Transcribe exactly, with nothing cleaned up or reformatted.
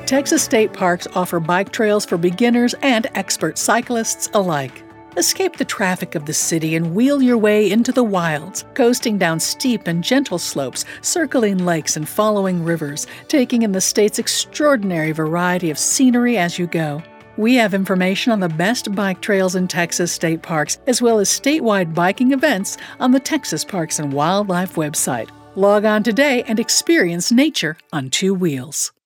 Texas state parks offer bike trails for beginners and expert cyclists alike. Escape the traffic of the city and wheel your way into the wilds, coasting down steep and gentle slopes, circling lakes and following rivers, taking in the state's extraordinary variety of scenery as you go. We have information on the best bike trails in Texas state parks, as well as statewide biking events on the Texas Parks and Wildlife website. Log on today and experience nature on two wheels.